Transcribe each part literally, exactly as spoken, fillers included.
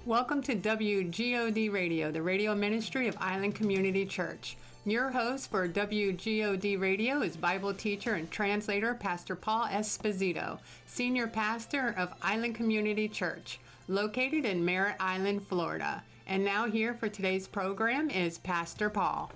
Welcome to W G O D Radio, the radio ministry of Island Community Church. Your host for W G O D Radio is Bible teacher and translator Pastor Paul Esposito, senior pastor of Island Community Church, located in Merritt Island, Florida. And now here for today's program is Pastor Paul.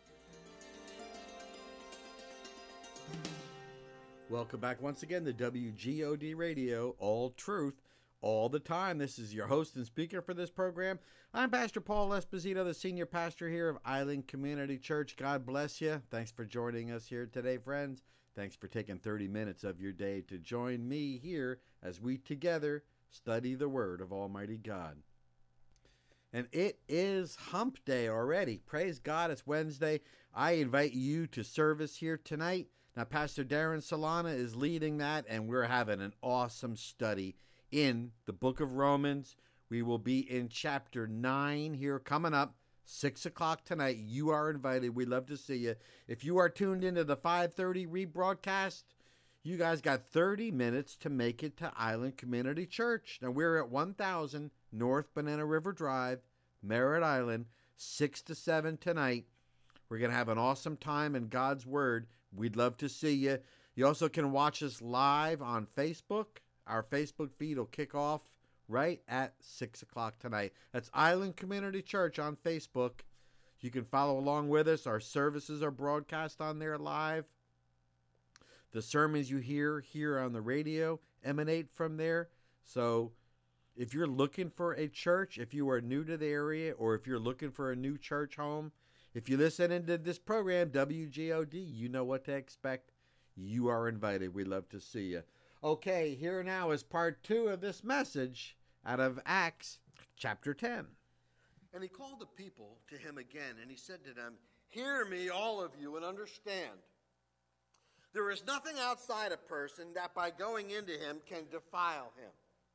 Welcome back once again to W G O D Radio, all truth, all the time. This is your host and speaker for this program. I'm Pastor Paul Esposito, the senior pastor here of Island Community Church. God bless you. Thanks for joining us here today, friends. Thanks for taking thirty minutes of your day to join me here as we together study the Word of Almighty God. And it is Hump Day already. Praise God, it's Wednesday. I invite you to service here tonight. Now, Pastor Darren Solana is leading that, and we're having an awesome study in the book of Romans. We will be in chapter nine here coming up, six o'clock tonight. You are invited. We'd love to see you. If you are tuned into the five thirty rebroadcast, you guys got thirty minutes to make it to Island Community Church. Now, we're at one thousand North Banana River Drive, Merritt Island, six to seven tonight. We're going to have an awesome time in God's Word. We'd love to see you. You also can watch us live on Facebook. Our Facebook feed will kick off right at six o'clock tonight. That's Island Community Church on Facebook. You can follow along with us. Our services are broadcast on there live. The sermons you hear here on the radio emanate from there. So if you're looking for a church, if you are new to the area, or if you're looking for a new church home, if you listen into this program, W G O D, you know what to expect. You are invited. We'd love to see you. Okay, here now is part two of this message out of Acts chapter ten. And he called the people to him again, and he said to them, "Hear me, all of you, and understand. There is nothing outside a person that by going into him can defile him.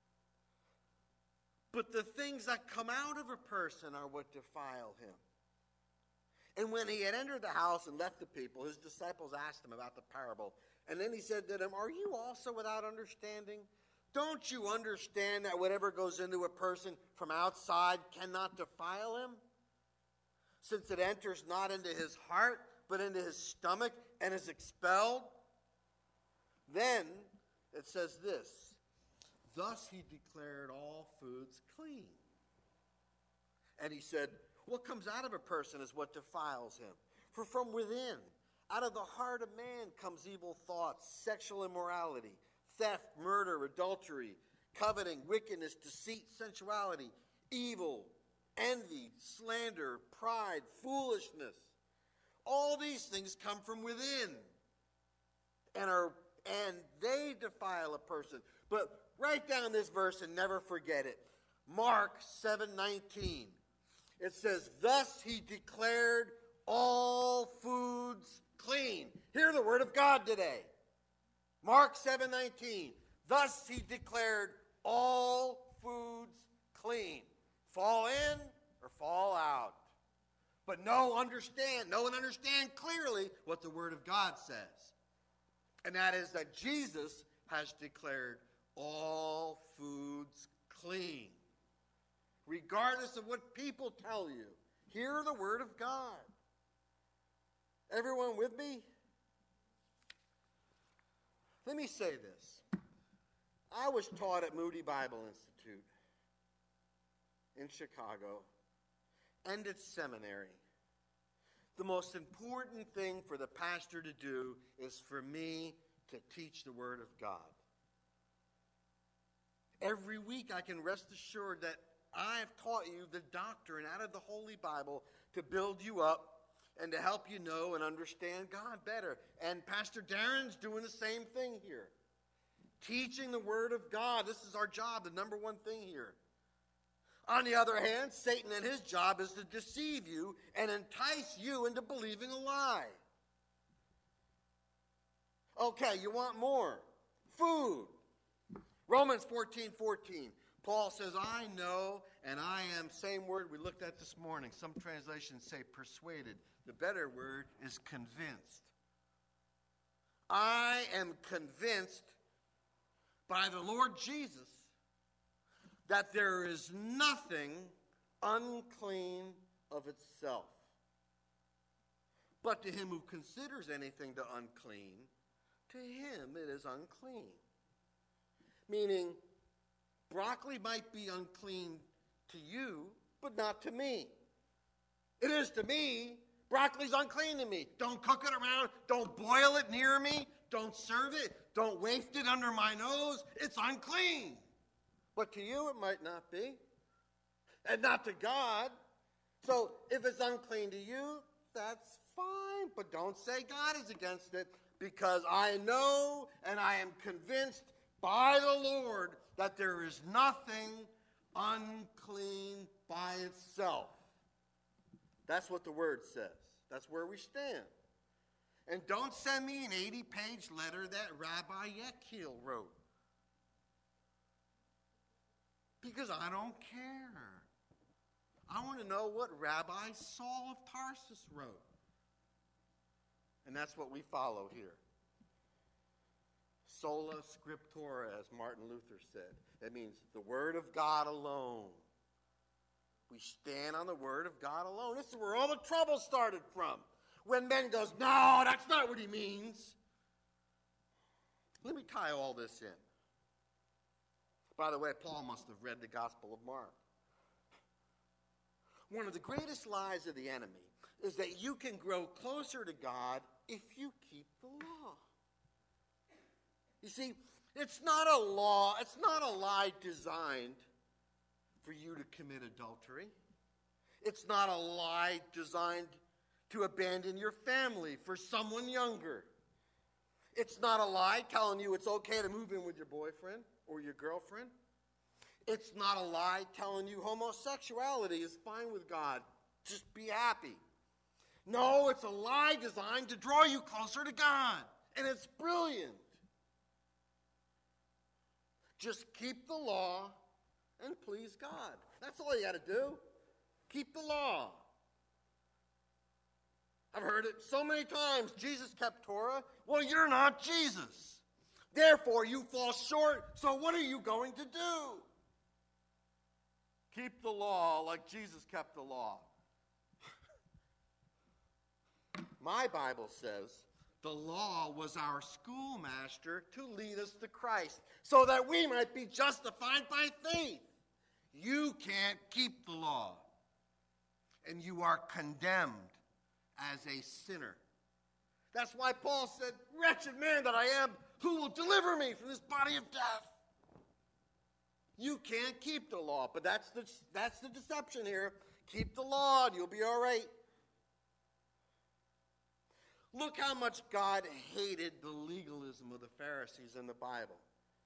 But the things that come out of a person are what defile him." And when he had entered the house and left the people, his disciples asked him about the parable. And then he said to them, "Are you also without understanding? Don't you understand that whatever goes into a person from outside cannot defile him? Since it enters not into his heart, but into his stomach and is expelled?" Then it says this, "Thus he declared all foods clean." And he said, "What comes out of a person is what defiles him. For from within, out of the heart of man comes evil thoughts, sexual immorality, theft, murder, adultery, coveting, wickedness, deceit, sensuality, evil, envy, slander, pride, foolishness. All these things come from within and are and they defile a person." But write down this verse and never forget it. Mark seven nineteen. It says, "Thus he declared all foods clean." Hear the word of God today. Mark seven nineteen. "Thus he declared all foods clean." Fall in or fall out. But know, understand, know and understand clearly what the word of God says. And that is that Jesus has declared all foods clean. Regardless of what people tell you, hear the word of God. Everyone with me? Let me say this. I was taught at Moody Bible Institute in Chicago and at seminary. The most important thing for the pastor to do is for me to teach the word of God. Every week I can rest assured that I have taught you the doctrine out of the Holy Bible to build you up and to help you know and understand God better. And Pastor Darren's doing the same thing here. Teaching the Word of God. This is our job, the number one thing here. On the other hand, Satan and his job is to deceive you and entice you into believing a lie. Okay, you want more? Food. Romans fourteen fourteen. Paul says, "I know and I am," same word we looked at this morning. Some translations say persuaded. The better word is convinced. "I am convinced by the Lord Jesus that there is nothing unclean of itself. But to him who considers anything to unclean, to him it is unclean. Meaning, broccoli might be unclean to you, but not to me. It is to me. Broccoli's unclean to me. Don't cook it around. Don't boil it near me. Don't serve it. Don't waft it under my nose. It's unclean. But to you it might not be. And not to God. So if it's unclean to you, that's fine. But don't say God is against it, because I know and I am convinced by the Lord that there is nothing unclean by itself. That's what the word says. That's where we stand. And don't send me an eighty-page letter that Rabbi Yechiel wrote, because I don't care. I want to know what Rabbi Saul of Tarsus wrote. And that's what we follow here. Sola scriptura, as Martin Luther said. That means the Word of God alone. We stand on the Word of God alone. This is where all the trouble started from. When men goes, no, that's not what he means. Let me tie all this in. By the way, Paul must have read the Gospel of Mark. One of the greatest lies of the enemy is that you can grow closer to God if you keep the law. You see, it's not a law, it's not a lie designed for you to commit adultery. It's not a lie designed to abandon your family for someone younger. It's not a lie telling you it's okay to move in with your boyfriend or your girlfriend. It's not a lie telling you homosexuality is fine with God. Just be happy. No, it's a lie designed to draw you closer to God. And it's brilliant. Just keep the law and please God. That's all you got to do. Keep the law. I've heard it so many times. Jesus kept Torah. Well, you're not Jesus. Therefore, you fall short. So what are you going to do? Keep the law like Jesus kept the law. My Bible says the law was our schoolmaster to lead us to Christ so that we might be justified by faith. You can't keep the law, and you are condemned as a sinner. That's why Paul said, wretched man that I am, who will deliver me from this body of death? You can't keep the law, but that's the, that's the deception here. Keep the law and you'll be all right. Look how much God hated the legalism of the Pharisees in the Bible.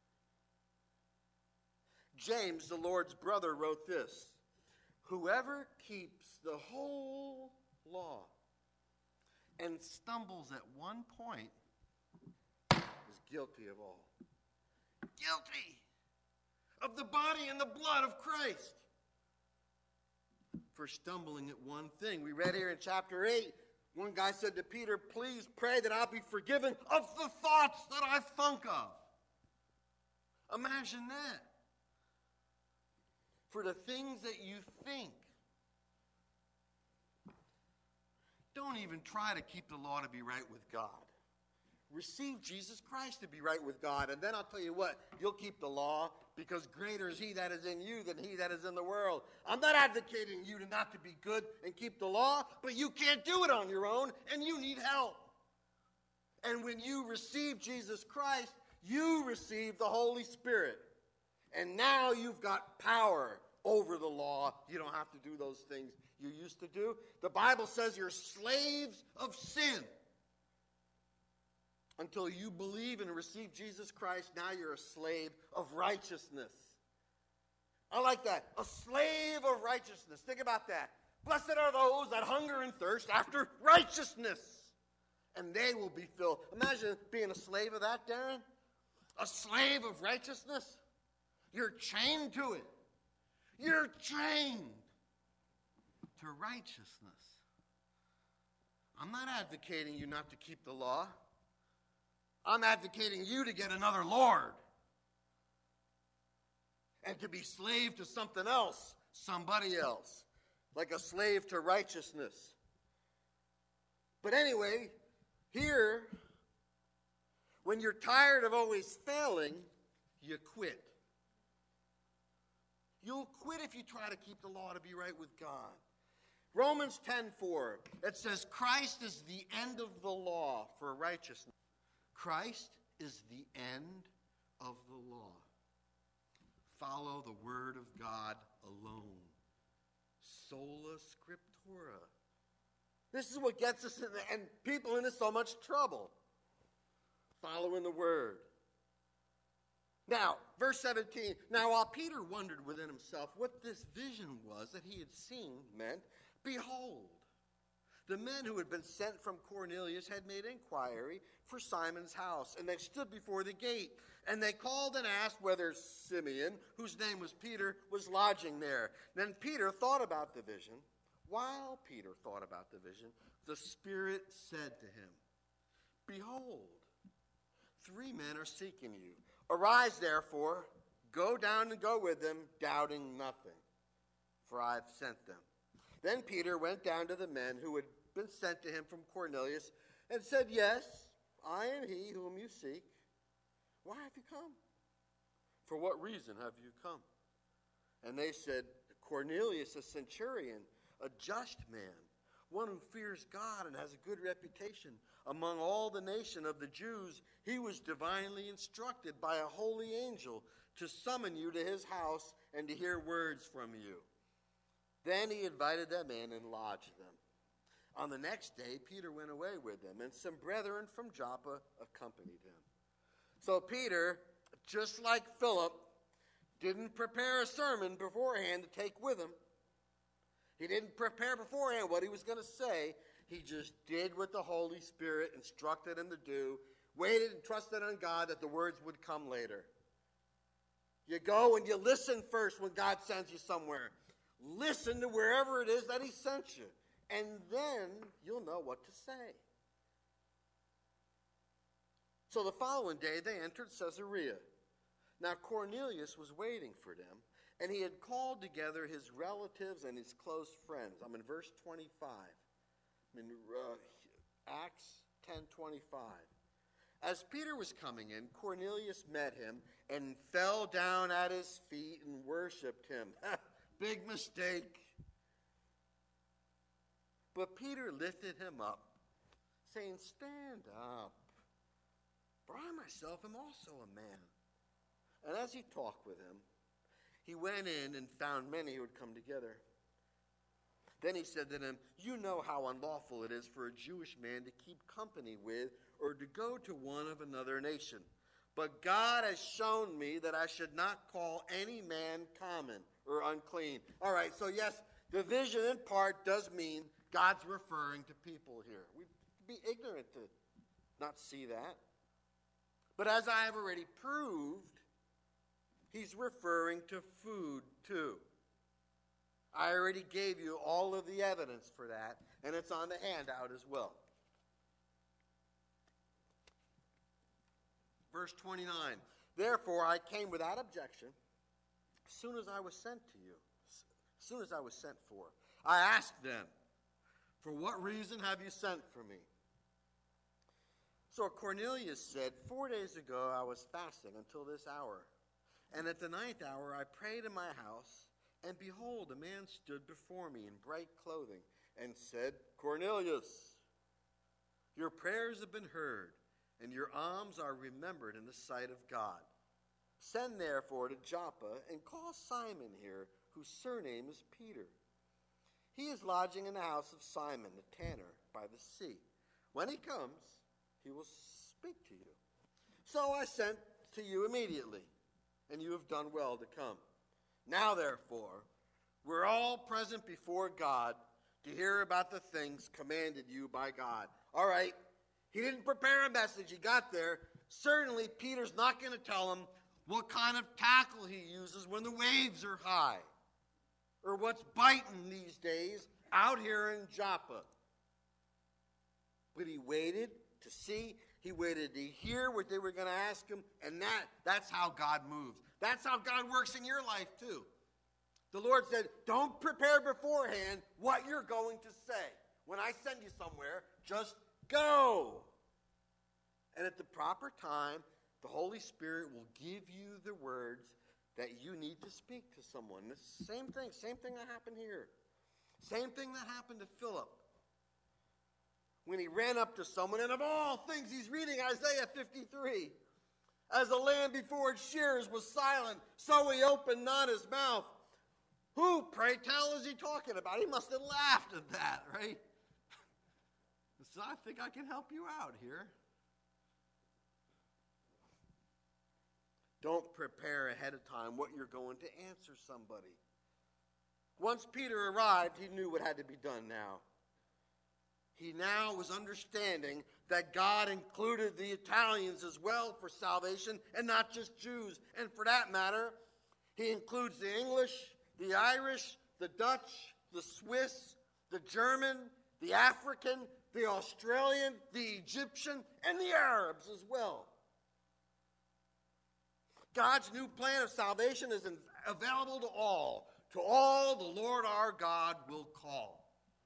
James, the Lord's brother, wrote this: whoever keeps the whole law and stumbles at one point is guilty of all. Guilty of the body and the blood of Christ for stumbling at one thing. We read here in chapter eight, one guy said to Peter, please pray that I'll be forgiven of the thoughts that I think of. Imagine that. For the things that you think. Don't even try to keep the law to be right with God. Receive Jesus Christ to be right with God, and then I'll tell you what, you'll keep the law, because greater is he that is in you than he that is in the world. I'm not advocating you to not to be good and keep the law, but you can't do it on your own, and you need help. And when you receive Jesus Christ, you receive the Holy Spirit. And now you've got power over the law. You don't have to do those things you used to do. The Bible says you're slaves of sin. Until you believe and receive Jesus Christ, now you're a slave of righteousness. I like that. A slave of righteousness. Think about that. Blessed are those that hunger and thirst after righteousness, and they will be filled. Imagine being a slave of that, Darren. A slave of righteousness. You're chained to it. You're chained to righteousness. I'm not advocating you not to keep the law. I'm advocating you to get another Lord. and to be slave to something else, somebody else, like a slave to righteousness. But anyway, here, when you're tired of always failing, you quit. You'll quit if you try to keep the law to be right with God. Romans ten four, it says, Christ is the end of the law for righteousness. Christ is the end of the law. Follow the word of God alone. Sola scriptura. This is what gets us in the, and people into so much trouble. Following the word. Now, verse seventeen. Now, while Peter wondered within himself what this vision was that he had seen meant, behold, the men who had been sent from Cornelius had made inquiry for Simon's house, and they stood before the gate. And they called and asked whether Simeon, whose name was Peter, was lodging there. Then Peter thought about the vision. While Peter thought about the vision, the Spirit said to him, Behold, three men are seeking you. Arise, therefore, go down and go with them, doubting nothing, for I have sent them. Then Peter went down to the men who had been sent to him from Cornelius and said, Yes, I am he whom you seek. Why have you come? For what reason have you come? And they said, Cornelius, a centurion, a just man, one who fears God and has a good reputation among all the nation of the Jews, he was divinely instructed by a holy angel to summon you to his house and to hear words from you. Then he invited them in and lodged them. On the next day, Peter went away with them, and some brethren from Joppa accompanied him. So Peter, just like Philip, didn't prepare a sermon beforehand to take with him. He didn't prepare beforehand what he was going to say. He just did what the Holy Spirit instructed him to do, waited and trusted on God that the words would come later. You go and you listen first when God sends you somewhere. Listen to wherever it is that he sent you, and then you'll know what to say. So the following day they entered Caesarea. Now Cornelius was waiting for them, and he had called together his relatives and his close friends. I'm in verse twenty-five. I'm in uh, Acts ten twenty-five. As Peter was coming in, Cornelius met him and fell down at his feet and worshipped him. Big mistake. But Peter lifted him up, saying, Stand up, for I myself am also a man. And as he talked with him, he went in and found many who had come together. Then he said to them, You know how unlawful it is for a Jewish man to keep company with or to go to one of another nation. But God has shown me that I should not call any man common or unclean. All right, so yes, division in part does mean God's referring to people here. We'd be ignorant to not see that. But as I have already proved, he's referring to food too. I already gave you all of the evidence for that, and it's on the handout as well. Verse twenty-nine, Therefore I came without objection as soon as I was sent to you, as soon as I was sent for. I asked them, For what reason have you sent for me? So Cornelius said, Four days ago I was fasting until this hour. And at the ninth hour I prayed in my house, and behold, a man stood before me in bright clothing and said, Cornelius, your prayers have been heard, and your alms are remembered in the sight of God. Send therefore to Joppa and call Simon here, whose surname is Peter. He is lodging in the house of Simon the tanner by the sea. When he comes, he will speak to you. So I sent to you immediately, and you have done well to come. Now, therefore, we're all present before God to hear about the things commanded you by God. All right, he didn't prepare a message. He got there. Certainly, Peter's not going to tell him what kind of tackle he uses when the waves are high, or what's biting these days out here in Joppa. But he waited to see, He waited to hear what they were going to ask him, and that, that's how God moves. That's how God works in your life too. The Lord said, don't prepare beforehand what you're going to say. When I send you somewhere, just go. And at the proper time, the Holy Spirit will give you the words that you need to speak to someone. The same thing, same thing that happened here. Same thing that happened to Philip. When he ran up to someone, and of all things, he's reading Isaiah fifty-three. As the lamb before its shears was silent, so he opened not his mouth. Who, pray tell, is he talking about? He must have laughed at that, right? So I think I can help you out here. Don't prepare ahead of time what you're going to answer somebody. Once Peter arrived, he knew what had to be done now. He now was understanding that God included the Italians as well for salvation, and not just Jews. And for that matter, he includes the English, the Irish, the Dutch, the Swiss, the German, the African, the Australian, the Egyptian, and the Arabs as well. God's new plan of salvation is available to all. To all the Lord our God will call.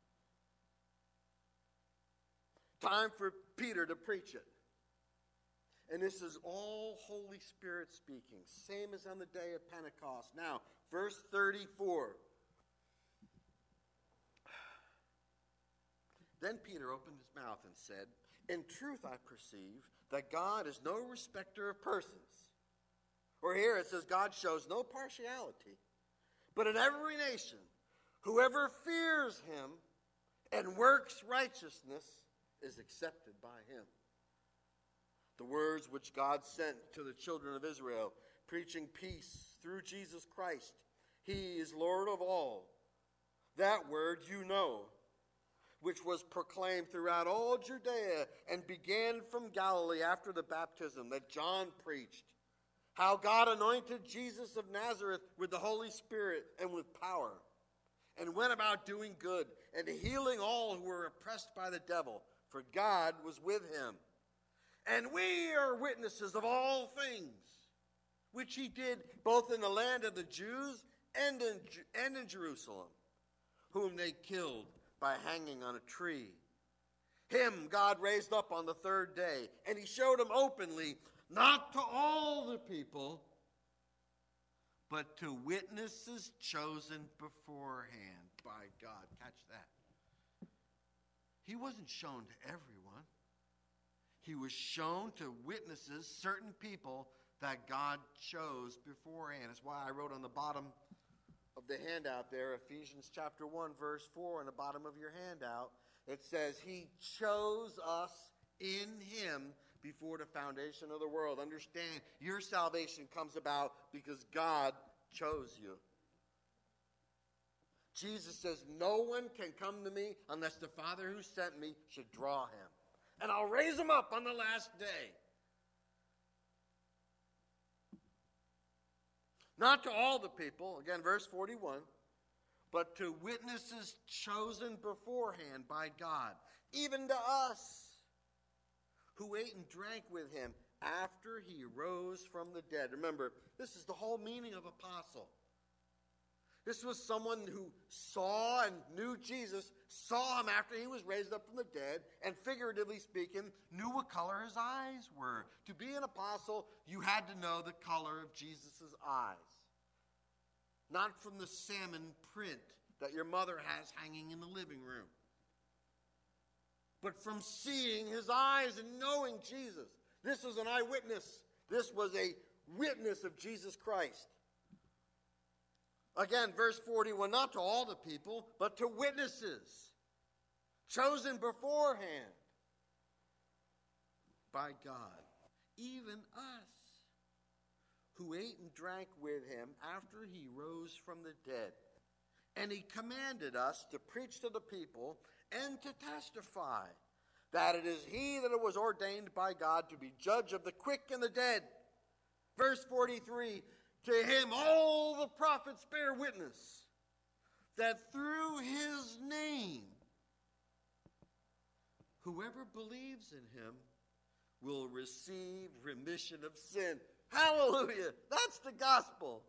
Time for Peter to preach it. And this is all Holy Spirit speaking. Same as on the day of Pentecost. Now, verse thirty-four. Then Peter opened his mouth and said, in truth I perceive that God is no respecter of persons. Or here it says God shows no partiality. But in every nation, whoever fears him and works righteousness is accepted by him. The words which God sent to the children of Israel, preaching peace through Jesus Christ. He is Lord of all. That word you know, which was proclaimed throughout all Judea and began from Galilee after the baptism that John preached. How God anointed Jesus of Nazareth with the Holy Spirit and with power, and went about doing good and healing all who were oppressed by the devil, for God was with him. And we are witnesses of all things, which he did both in the land of the Jews and in, and in Jerusalem, whom they killed by hanging on a tree. Him God raised up on the third day, and he showed him openly, not to all the people, but to witnesses chosen beforehand by God. Catch that. He wasn't shown to everyone. He was shown to witnesses, certain people that God chose beforehand. That's why I wrote on the bottom of the handout there, Ephesians chapter one, verse four, on the bottom of your handout. It says, he chose us in him before the foundation of the world. Understand, your salvation comes about because God chose you. Jesus says, no one can come to me unless the Father who sent me should draw him. And I'll raise him up on the last day. Not to all the people, again, verse forty-one, but to witnesses chosen beforehand by God, even to us, who ate and drank with him after he rose from the dead. Remember, this is the whole meaning of apostle. This was someone who saw and knew Jesus, saw him after he was raised up from the dead, and figuratively speaking, knew what color his eyes were. To be an apostle, you had to know the color of Jesus' eyes. Not from the salmon print that your mother has hanging in the living room, but from seeing his eyes and knowing Jesus. This was an eyewitness. This was a witness of Jesus Christ. Again, verse forty-one, not to all the people, but to witnesses, chosen beforehand by God, even us, who ate and drank with him after he rose from the dead. And he commanded us to preach to the people and to testify that it is he that was ordained by God to be judge of the quick and the dead. Verse forty-three, to him all the prophets bear witness that through his name, whoever believes in him will receive remission of sin. Hallelujah. That's the gospel.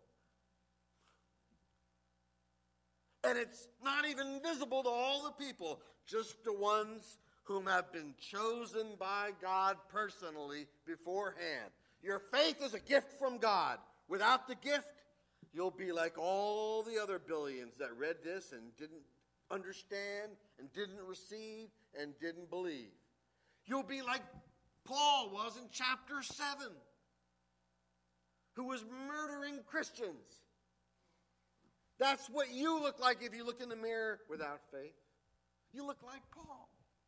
And it's not even visible to all the people, just the ones whom have been chosen by God personally beforehand. Your faith is a gift from God. Without the gift, you'll be like all the other billions that read this and didn't understand and didn't receive and didn't believe. You'll be like Paul was in chapter seven, who was murdering Christians. That's what you look like if you look in the mirror without faith. You look like Paul.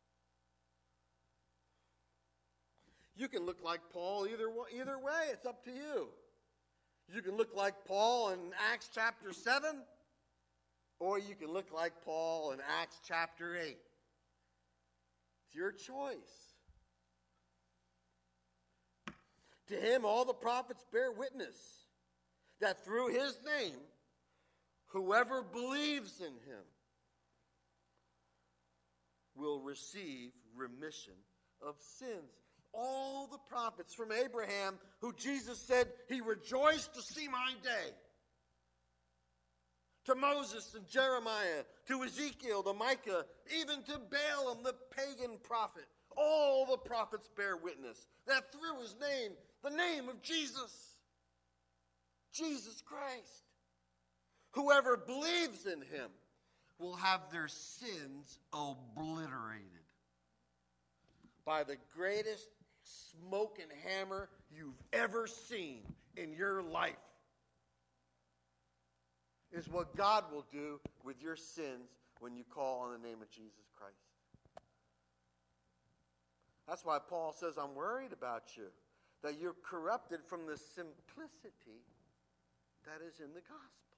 You can look like Paul either, either way. It's up to you. You can look like Paul in Acts chapter seven, or you can look like Paul in Acts chapter eight. It's your choice. To him, all the prophets bear witness that through his name, whoever believes in him will receive remission of sins. All the prophets from Abraham, who Jesus said he rejoiced to see my day, to Moses and Jeremiah, to Ezekiel, to Micah, even to Balaam, the pagan prophet. All the prophets bear witness that through his name, the name of Jesus, Jesus Christ, whoever believes in him will have their sins obliterated by the greatest smoke and hammer you've ever seen in your life. Is what God will do with your sins when you call on the name of Jesus Christ. That's why Paul says, I'm worried about you, that you're corrupted from the simplicity that is in the gospel.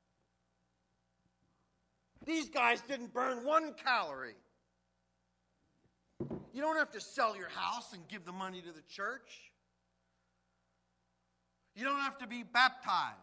These guys didn't burn one calorie. You don't have to sell your house and give the money to the church. You don't have to be baptized.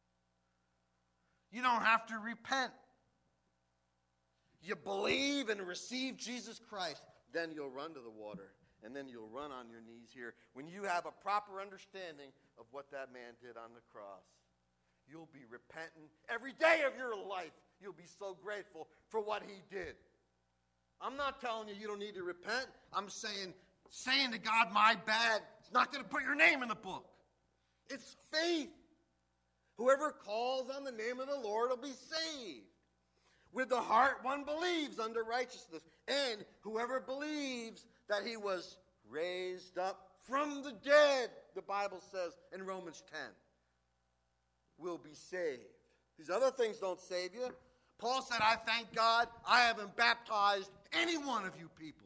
You don't have to repent. You believe and receive Jesus Christ, then you'll run to the water, and then you'll run on your knees here. When you have a proper understanding of what that man did on the cross, you'll be repentant every day of your life. You'll be so grateful for what he did. I'm not telling you you don't need to repent. I'm saying, saying to God, my bad, it's not going to put your name in the book. It's faith. Whoever calls on the name of the Lord will be saved. With the heart one believes unto righteousness. And whoever believes that he was raised up from the dead, the Bible says in Romans ten, will be saved. These other things don't save you. Paul said, I thank God I haven't baptized any one of you people.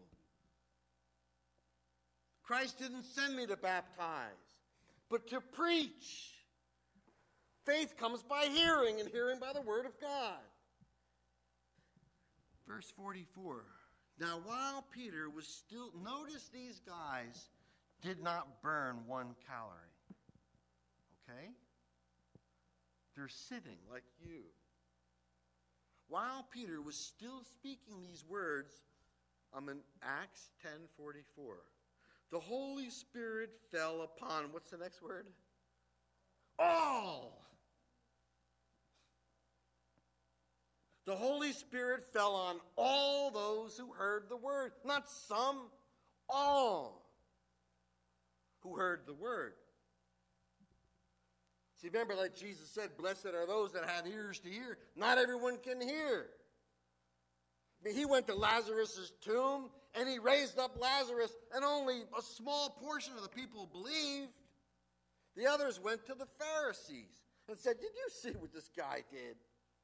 Christ didn't send me to baptize, but to preach. Faith comes by hearing, and hearing by the word of God. Verse forty-four. Now while Peter was still, notice these guys did not burn one calorie. Okay? They're sitting like you. While Peter was still speaking these words, I'm in Acts ten forty-four. The Holy Spirit fell upon, what's the next word? All. The Holy Spirit fell on all those who heard the word. Not some, all who heard the word. See, remember, like Jesus said, blessed are those that have ears to hear. Not everyone can hear. I mean, he went to Lazarus' tomb, and he raised up Lazarus, and only a small portion of the people believed. The others went to the Pharisees and said, did you see what this guy did?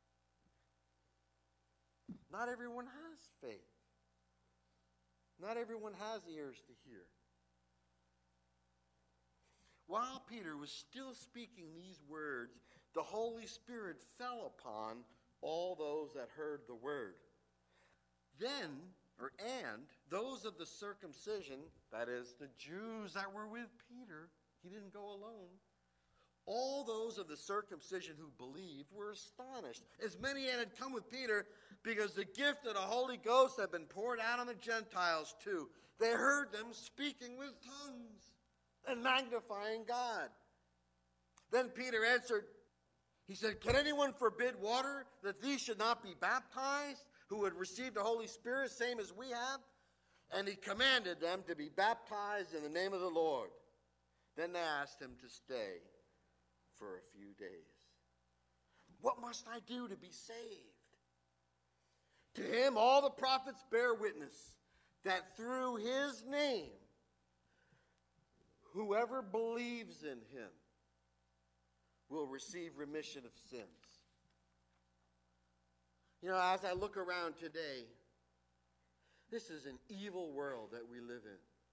Not everyone has faith. Not everyone has ears to hear. While Peter was still speaking these words, the Holy Spirit fell upon all those that heard the word. Then, or and, those of the circumcision, that is, the Jews that were with Peter, he didn't go alone, All those of the circumcision who believed were astonished, as many as had come with Peter, because the gift of the Holy Ghost had been poured out on the Gentiles too. They heard them speaking with tongues and magnifying God. Then Peter answered, he said, "Can anyone forbid water that these should not be baptized, who had received the Holy Spirit, same as we have?" And he commanded them to be baptized in the name of the Lord. Then they asked him to stay for a few days. What must I do to be saved? To him all the prophets bear witness that through his name, whoever believes in him will receive remission of sins. You know, as I look around today, this is an evil world that we live in.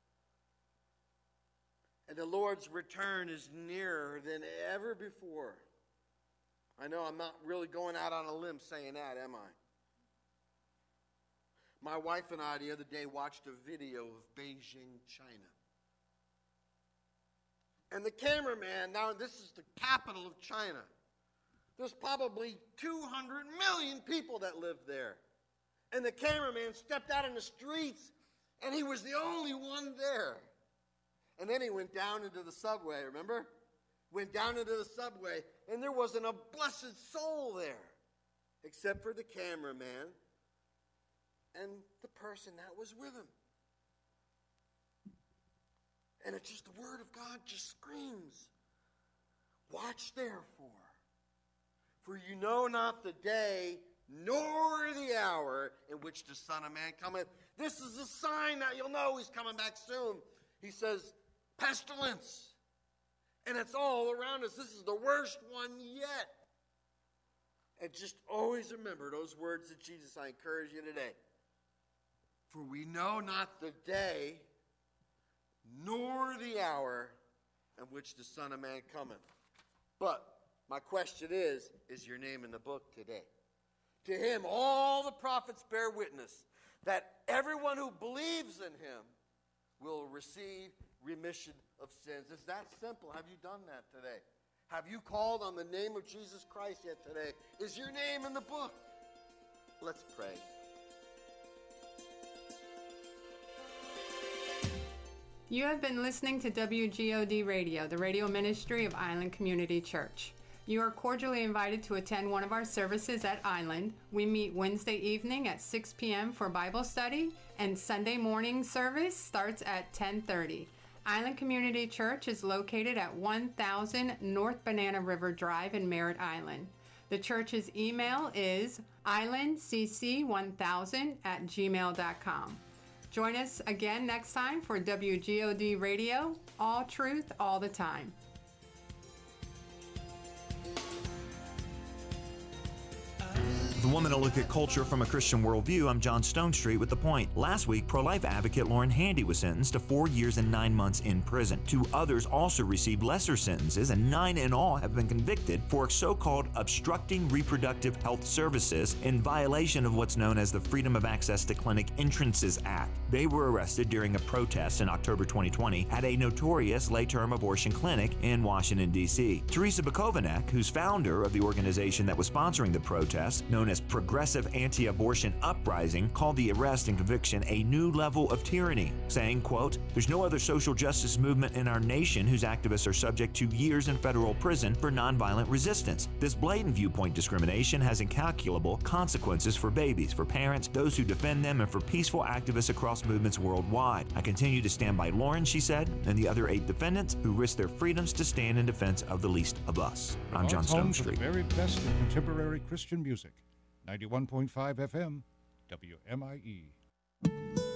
And the Lord's return is nearer than ever before. I know I'm not really going out on a limb saying that, am I? My wife and I the other day watched a video of Beijing, China. And the cameraman, now this is the capital of China. There's probably two hundred million people that live there. And the cameraman stepped out in the streets, and he was the only one there. And then he went down into the subway, remember? Went down into the subway, and there wasn't a blessed soul there, except for the cameraman and the person that was with him. And it's just the word of God just screams, "Watch therefore, for you know not the day nor the hour in which the Son of Man cometh." This is a sign that you'll know he's coming back soon. He says, pestilence. And it's all around us. This is the worst one yet. And just always remember those words of Jesus. I encourage you today. For we know not the day nor the hour in which the Son of Man cometh. But my question is, is your name in the book today? To him all the prophets bear witness that everyone who believes in him will receive remission of sins. It's that simple. Have you done that today? Have you called on the name of Jesus Christ yet today? Is your name in the book? Let's pray. You have been listening to W G O D Radio, the radio ministry of Island Community Church. You are cordially invited to attend one of our services at Island. We meet Wednesday evening at six p.m. for Bible study, and Sunday morning service starts at ten thirty. Island Community Church is located at one thousand North Banana River Drive in Merritt Island. The church's email is island c c one thousand at gmail dot com. Join us again next time for W G O D Radio, all truth, all the time. The Woman to Look at Culture from a Christian Worldview, I'm John Stonestreet with The Point. Last week, pro-life advocate Lauren Handy was sentenced to four years and nine months in prison. Two others also received lesser sentences, and nine in all have been convicted for so-called obstructing reproductive health services in violation of what's known as the Freedom of Access to Clinic Entrances Act. They were arrested during a protest in October twenty twenty at a notorious late-term abortion clinic in Washington, D C Teresa Bukovanec, who's founder of the organization that was sponsoring the protest, known as Progressive Anti-Abortion Uprising, called the arrest and conviction a new level of tyranny, saying, quote, "There's no other social justice movement in our nation whose activists are subject to years in federal prison for nonviolent resistance. This blatant viewpoint discrimination has incalculable consequences for babies, for parents, those who defend them, and for peaceful activists across movements worldwide. I continue to stand by Lauren," she said, "and the other eight defendants who risked their freedoms to stand in defense of the least of us." I'm John Stonestreet. The very best in contemporary Christian music. ninety-one point five F M, W M I E.